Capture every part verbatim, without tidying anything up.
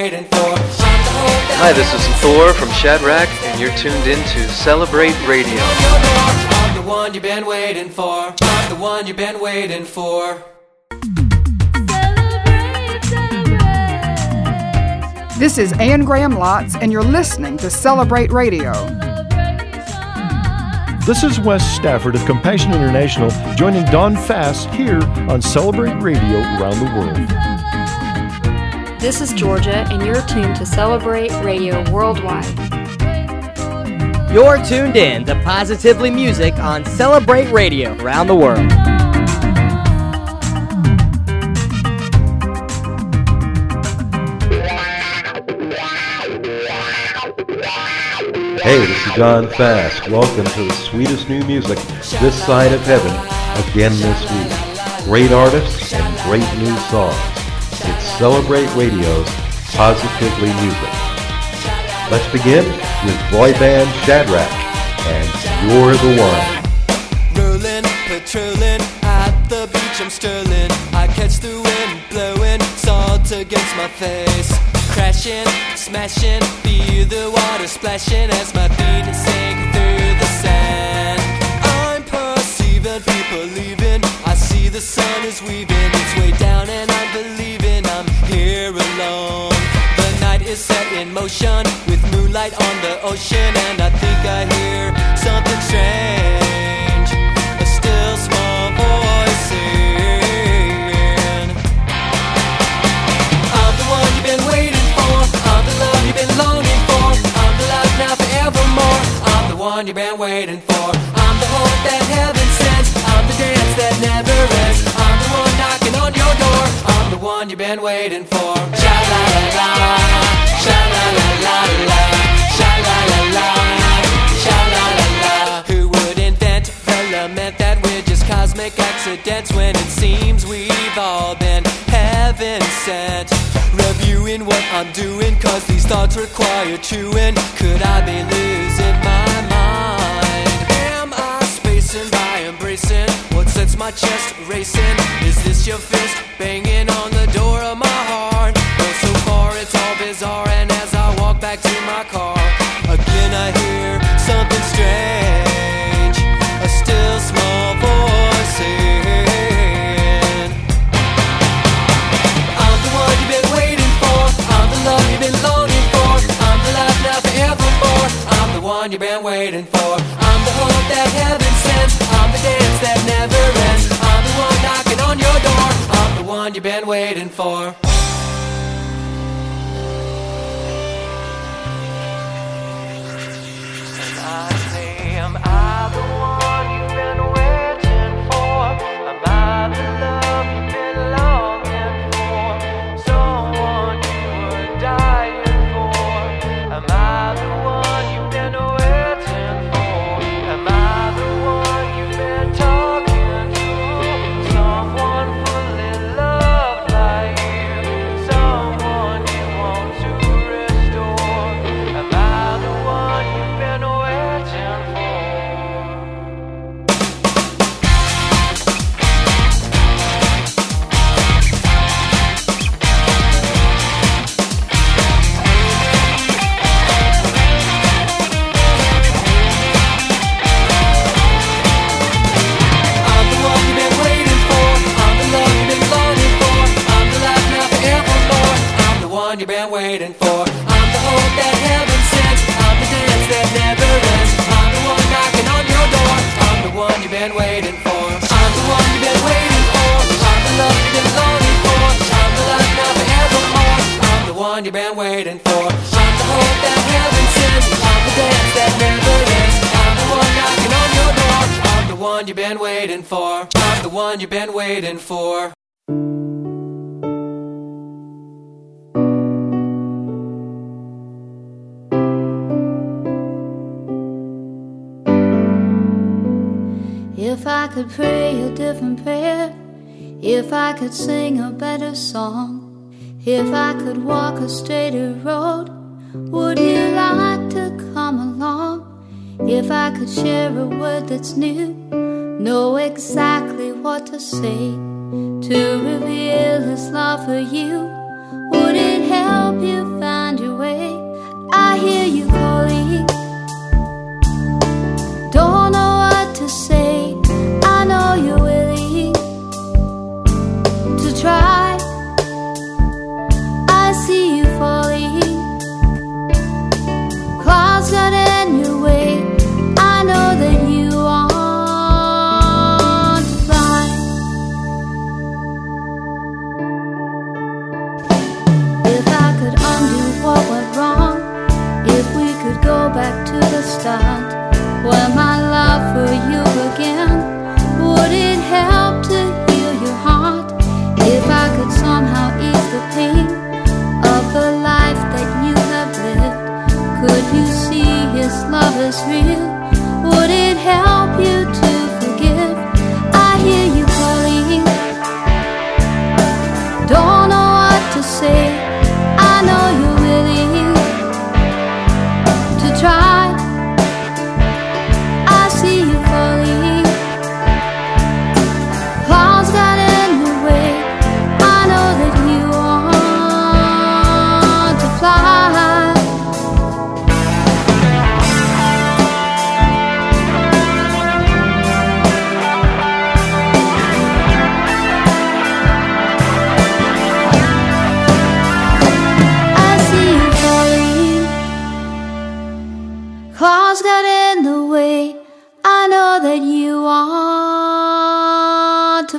waiting for. Hi, this is Thor from Shadrach, and you're tuned in to Celebrate Radio. I'm the one you've been waiting for. I'm the one you've been waiting for. This is Ann Graham Lotz, and you're listening to Celebrate Radio. This is Wes Stafford of Compassion International, joining Don Fass here on Celebrate Radio around the world. This is Georgia, and you're tuned to Celebrate Radio worldwide. You're tuned in to Positively Music on Celebrate Radio around the world. Hey, this is Don Fass. Welcome to the sweetest new music this side of heaven again this week. Great artists and great new songs. It's Celebrate Radio's Positively Music. Let's begin with boy band Shadrach and You're the One. Rolling, patrolling, at the beach I'm strolling. I catch the wind blowing, salt against my face. Crashing, smashing, feel the water splashing as my feet sink through the sand. I'm perceiving people leaving. I see the sun is weaving its way down and I'm believing I'm here alone. The night is set in motion with moonlight on the ocean, and I think I hear something strange. A still small voice saying, I'm the one you've been waiting. I'm the love you've been longing for. I'm the love now forevermore. I'm the one you've been waiting for. I'm the hope that heaven sends. I'm the dance that never ends. I'm the one knocking on your door. I'm the one you've been waiting for. Sha la la la, sha la la la la, sha la la la, sha la la la. Who would invent the lament that we're just cosmic accidents when it seems we've all been heaven sent? Reviewing what I'm doing, cause these thoughts require chewing. Could I be losing my mind? Am I spacing by embracing what sets my chest racing? Is this your fist banging on the door of my heart? Well, so far it's all bizarre, and as I walk back to my car, again I hear something strange. A still small voice saying, I'm the one you've been waiting for. I'm the love you've been longing for. I'm the life now forevermore. I'm the one you've been waiting for. I'm the hope that heaven sends. I'm the dance that never ends. I'm the one knocking on your door. I'm the one you've been waiting for. And I say, am I the one you've been waiting for? Am I the love you've been longing for? Someone you were dying for? Am I the one you've been waiting for? Am I the one you've been talking to? Someone fully loved like you, someone you want to restore. Am I the one you've been waiting for? I'm the one you've been waiting for. I'm the love you've been longing for. I'm the life now forevermore. I'm the one you've been waiting for. I'm the hope that heaven sends. I'm the dance that never ends. I'm the one knocking on your door. I'm the one you've been waiting for. I'm the one you've been waiting for. I'm the love you've been longing for. I'm the life now forevermore. I'm the one you've been waiting for. I'm the hope that heaven sends. I'm the dance that never ends. I'm the one knocking on your door. I'm the one you've been waiting for. I'm the one you've been waiting for. If I could pray a different prayer, if I could sing a better song, if I could walk a straighter road, would you like to come along? If I could share a word that's new, know exactly what to say to reveal His love for you, would it help you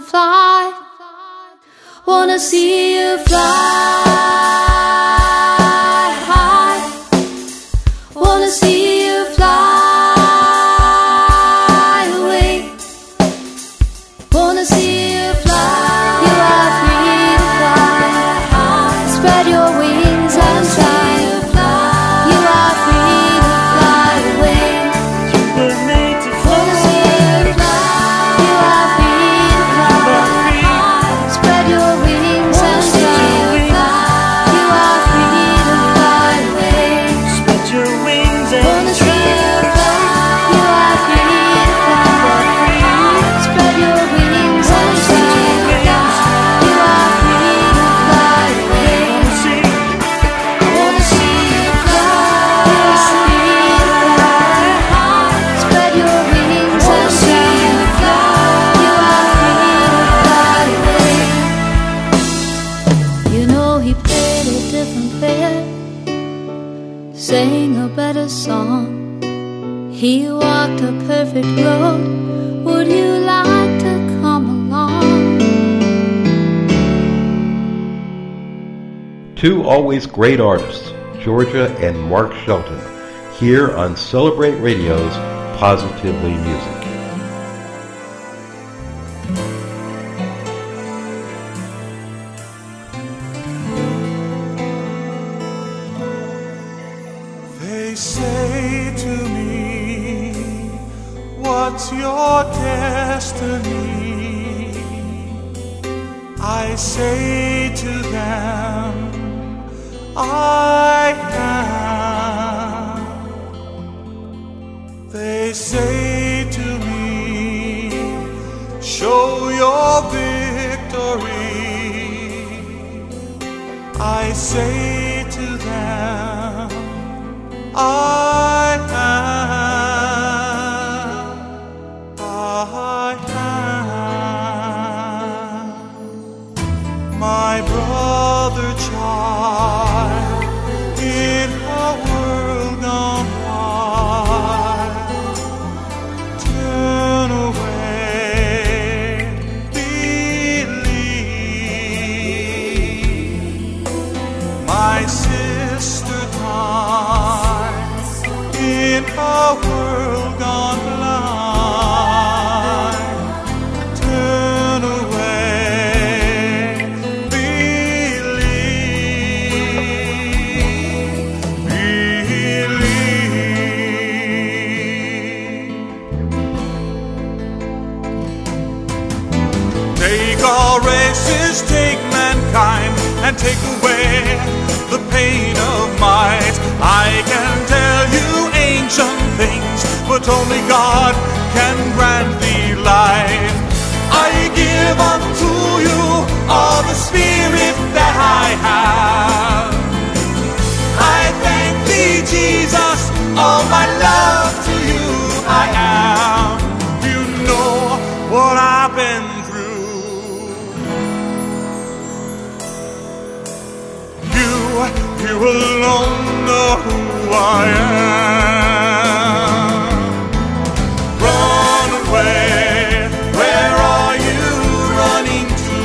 fly. Wanna see you fly high. Wanna see you fly away. Wanna see you fly. You are free to fly high. Spread your wings and fly. You are free to fly away. Wanna see you fly. You are free to fly high. Spread your wings and fly. You are free to fly away. Spread your wings and Wanna see you fly. You are free to fly high. Spread your wings and fly. You are free to fly away. Wanna see you fly. You are free to fly high. Spread your wings and fly. You are free to fly away. You know he played a different player, sang a better song. He walked a perfect road. Would you like to come along? Two always great artists, Georgia and Mark Shelton, here on Celebrate Radio's Positively Music. They say to me, what's your destiny? I say to them, I am. They say to me, show your victory. I say to them, I am, I am. My brother child, in a world gone wild, turn away, believe. My sister died in a world gone blind. Turn away, believe, believe. Take all races, take mankind, and take away the pain of might. I can tell you ancient things, but only God can grant thee life. I give unto you all the spirit that I have. I thank thee, Jesus, all my love to you I am. You know what I've been through. You, you alone know who I am. Run away, where are you running to?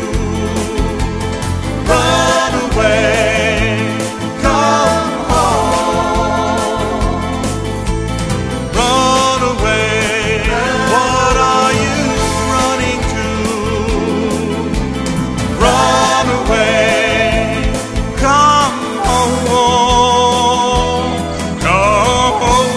Run away, come home. Run away, what are you running to? Run away, come home, come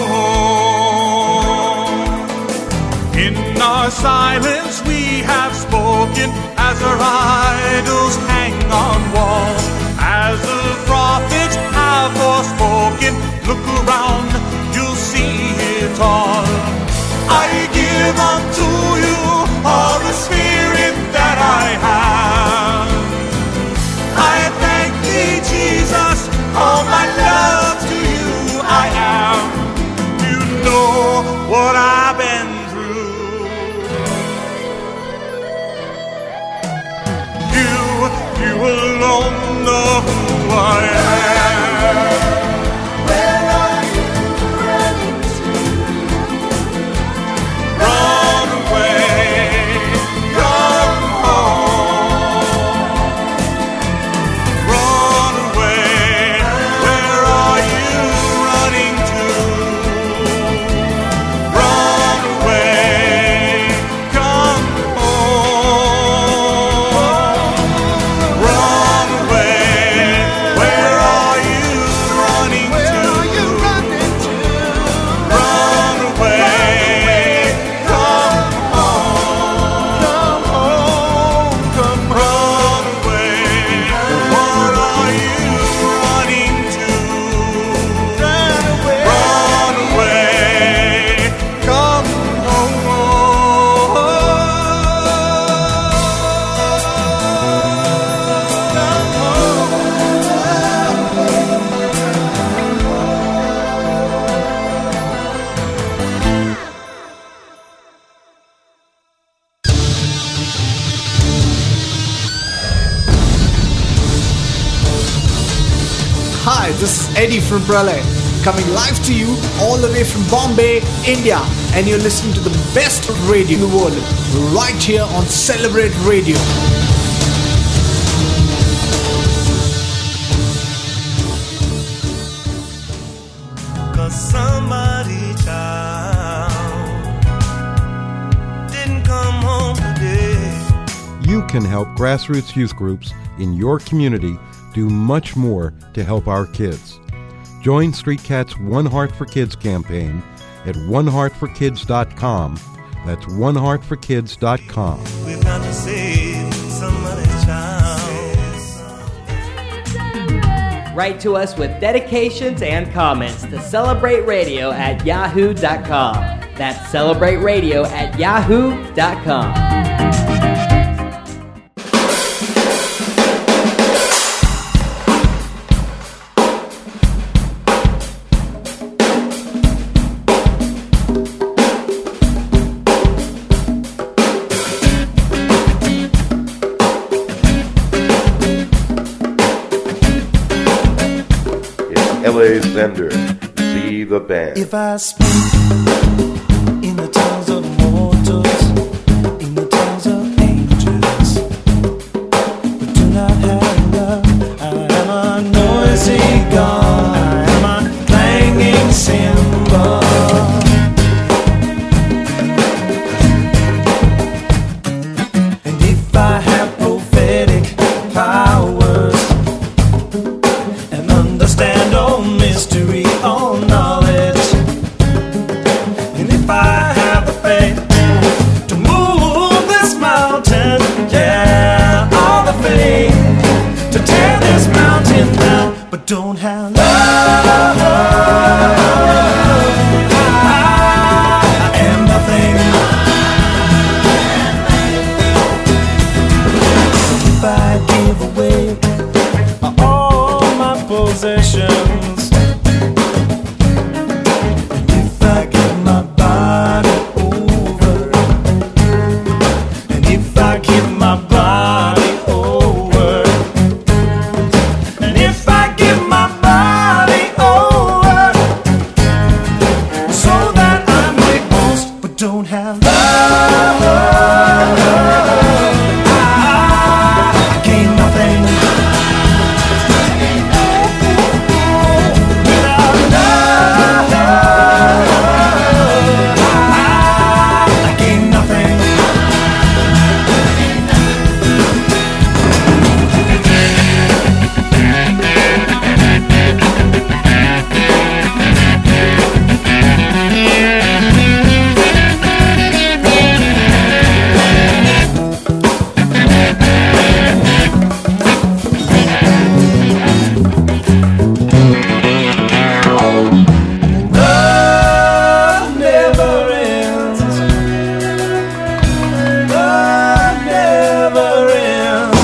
home. In our silence we have spoken, as our idols hang on walls, as the prophets have forespoken. Look around, you'll see it all. I give unto you all the spirit that I have. I thank thee, Jesus, all my love to you I am. You know what I've been through. You, you alone know who I am. Where are you running to? Run away, come Hi, this is Eddie from Pralay, coming live to you all the way from Bombay, India, and you're listening to the best radio in the world, right here on Celebrate Radio. Cause somebody child didn't come home today. You can help grassroots youth groups in your community do much more to help our kids. Join Street Cat's One Heart for Kids campaign at one heart for kids dot com. That's one heart for kids dot com. We've got to save somebody's child. Write to us with dedications and comments to Celebrate Radio at yahoo dot com. That's Celebrate Radio at yahoo dot com. L A Zender, see the band. If I speak in the tongues of mortals, in the tongues of angels, but do not have love, I am a noisy gong, I am a clanging cymbal. And if I have prophetic powers and understand all mystery, all knowledge, and if I have the faith to move this mountain, yeah, all the faith to tear this mountain down, but don't have love, I am nothing. If I give away all my possessions, and if I give my body over, and if I give my body over, and if I give my body over, so that I may boast but don't have love, I gain nothing. Without love, I gain nothing. Love never ends. Love never ends.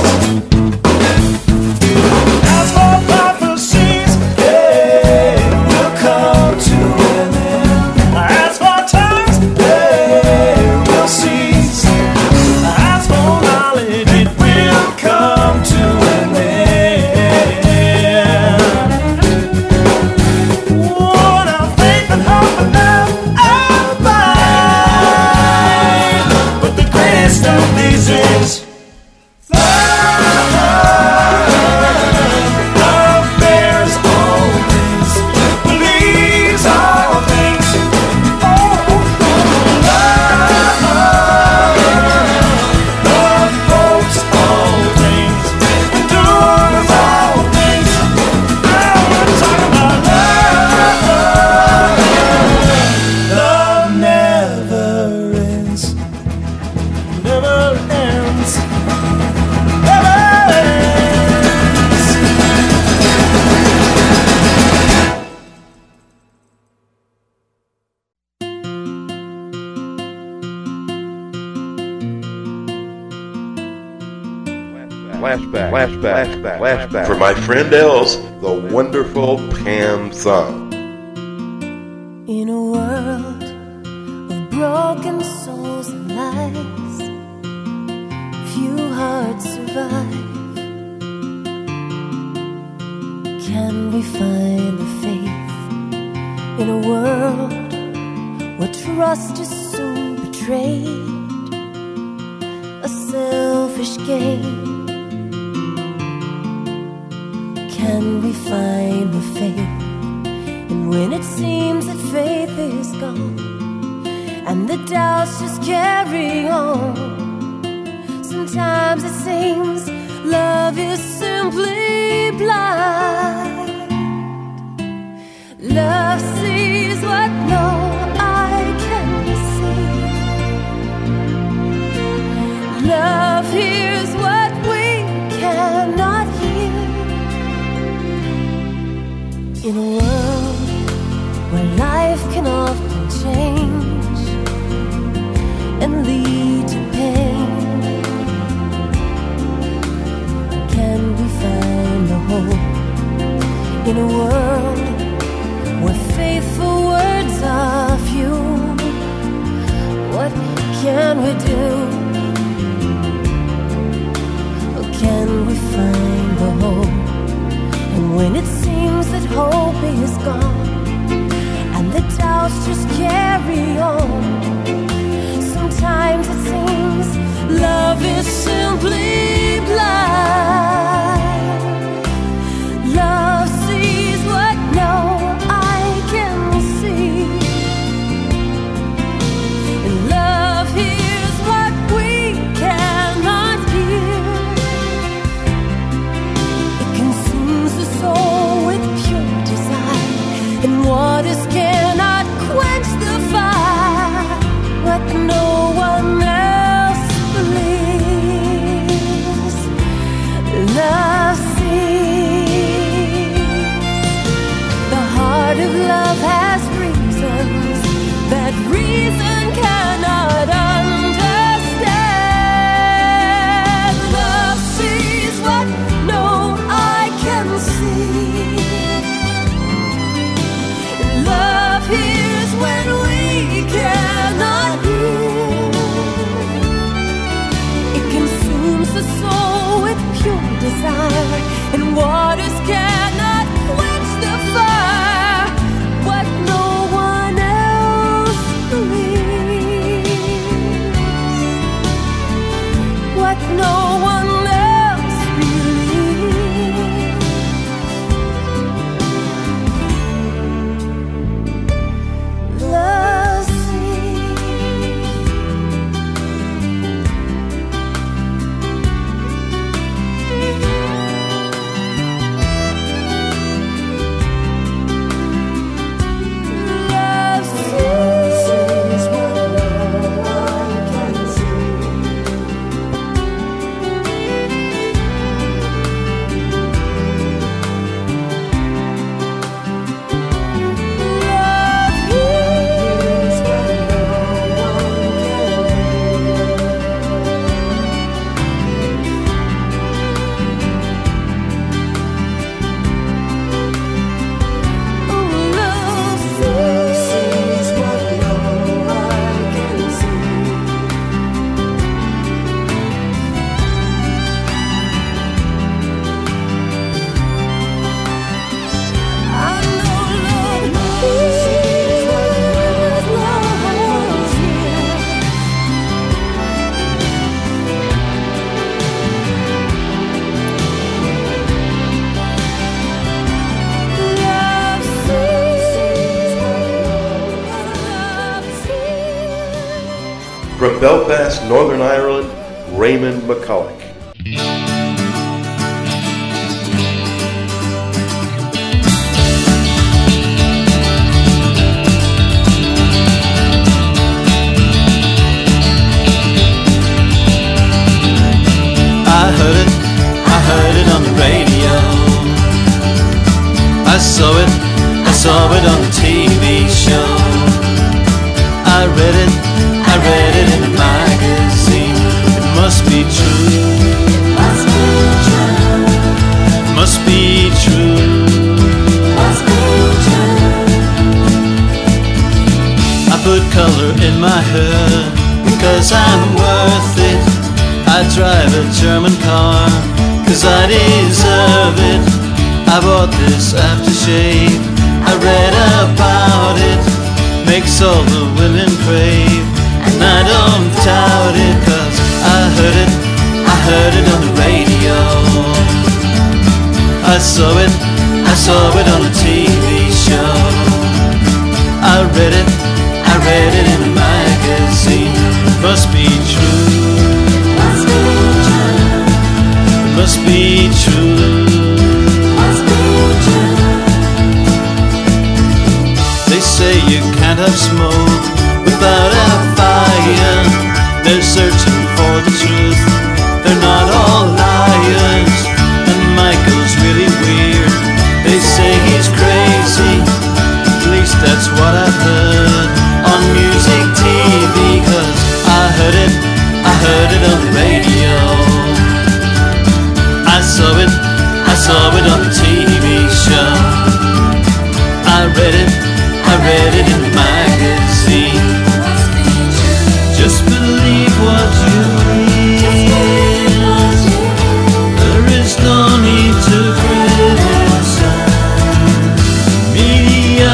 As for prophecies, they will come to an end. As for tongues, they will cease. As for knowledge, it will come to an end. What of faith and hope and love abide, but the greatest of these is love. Love bears all things, believes all things. Oh, love, love hopes all things, endures all things. Now we're talking about love. Love never ends, never ends, never ends. Flashback, flashback, flashback, flashback. For my friend Els, the wonderful Pam Thumb. In a world of broken souls and lies, few hearts survive. Can we we find the faith in a world where trust is so betrayed, a selfish game? Can we find the faith? And when it seems that faith is gone and the doubts just carry on, sometimes it seems love is simply blind. Love sees what no eye can see. Love hears what we cannot hear. In a world where life can often change and lead to pain, can we find the hope in a world where faithful words are few? What can we do? Or can we find the hope? And when it seems that hope is gone and the doubts just carry on, sometimes it seems love is simply blind. Love sees what no eye can see, and love hears what we cannot hear. It consumes the soul with pure desire, and waters cannot quench the fire. What no one else believes, love sees. The heart of love has reasons that reason cannot understand. Love sees what no eye can see. Love hears when we cannot hear. It consumes the soul with pure desire, and waters cannot quench the fire. What no one else believes, what no one else believes. Love From Belfast, Northern Ireland, Raymond McCulloch. I heard it, I heard it on the radio. I saw it, I saw it on the T V show. I read it, I read it in a magazine. It must be true, must be true, must be true, must be true. I put color in my hair because I'm worth it. I drive a German car cause I deserve it. I bought this aftershave. I read about it, makes all the women crave. And I don't doubt it, cause I heard it, I heard it on the radio. I saw it, I saw it on a T V show. I read it, I read it in a magazine. Must be true, must be true, must be true, must be true. They say you can't have smoke without a fire. They're searching for the truth, they're not all liars. And Michael's really weird, they say he's crazy. At least that's what I've heard on music T V. Cause I heard it, I heard it on the radio. I saw it, I saw it on the T V show. I read it, I read it in the magazine. Just believe what you hear. There is no need to criticize. Media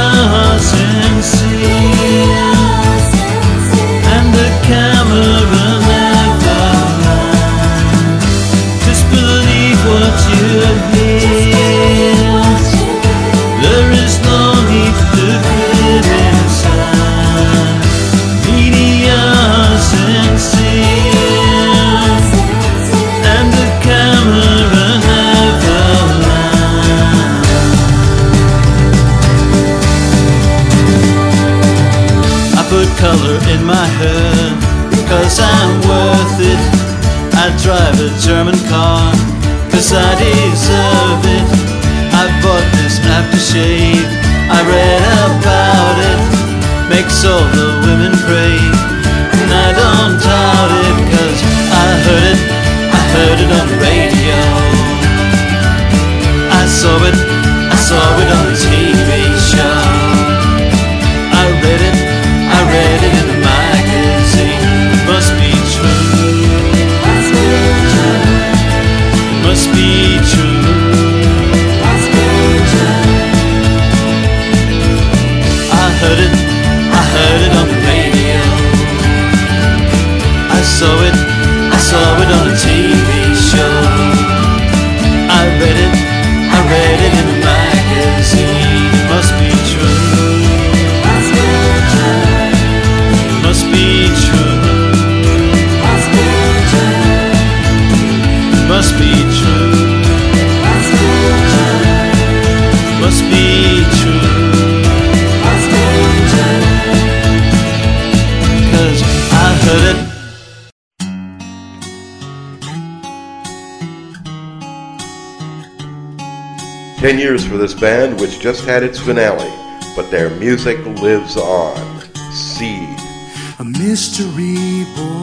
sincere, and the camera never lies. Just believe what you hear. There is no need to criticize. Media sincere, and the camera never lies. I put color in my hair cause I'm worth it. I drive a German car cause I deserve it. I bought this aftershave, I read about it, makes all the women crave. And I don't doubt it, cause I heard it, I heard it on the radio. I saw it, I saw it on the T V show. I read it, I read it in the magazine. It must be true, must be true, it must be true, must be true. I heard it, I heard it on the radio. I saw it, I saw it on a T V show. I read it, I read it in the magazine. It must be true, must be true, it must be true, must be true, it must be true, must be true, must be true, must be true. Cause I heard it. Ten years for this band, which just had its finale, but their music lives on. Seed. A mystery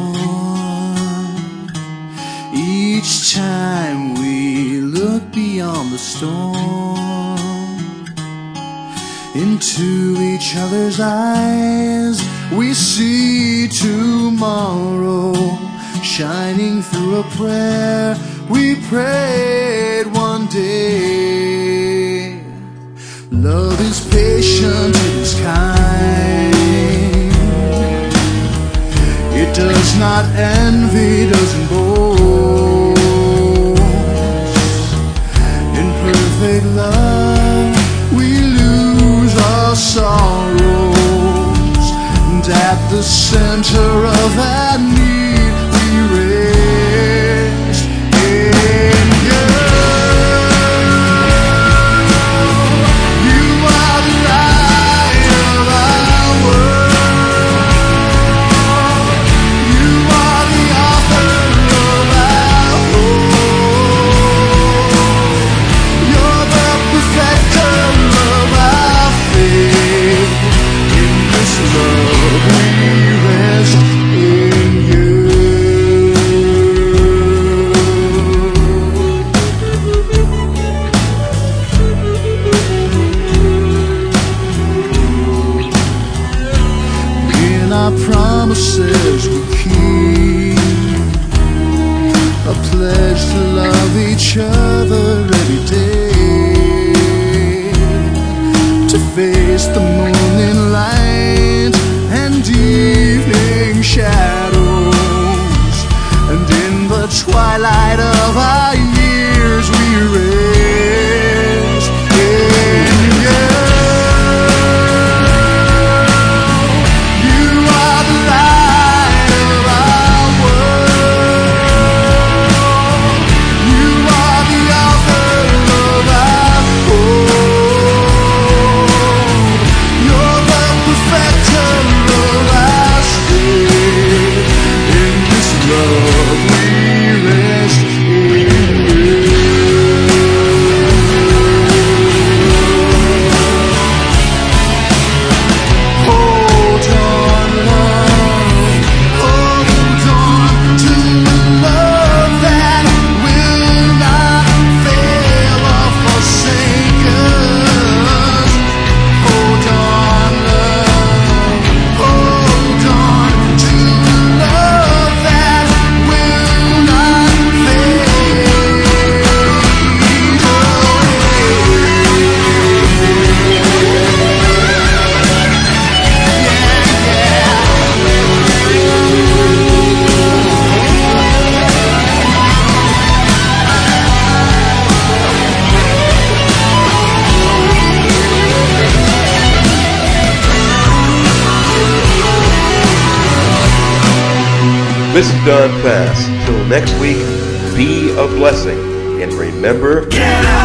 born each time we look beyond the storm. Into each other's eyes we see tomorrow shining through a prayer we prayed one day. Love is patient, it is kind. It does not envy, doesn't boast. In perfect love we lose our sorrows, and at the center of that need we rest in you. You are the light of our world. You are the author of our hope. You're the perfecter of our faith. In this love we rest in you. In our promises we keep a pledge to love each other every day. face the morning light and evening shadows, and in the twilight of our years we rest in you. You are the light of our world. You are the author of our hope. You're the perfecter of our state. In this love we rest in you. Hold on, love. Hold on to love that will not fail or forsake us. Hold on, love. Hold on to love that will not This is Don Fass. Till next week, be a blessing. And remember... Get out!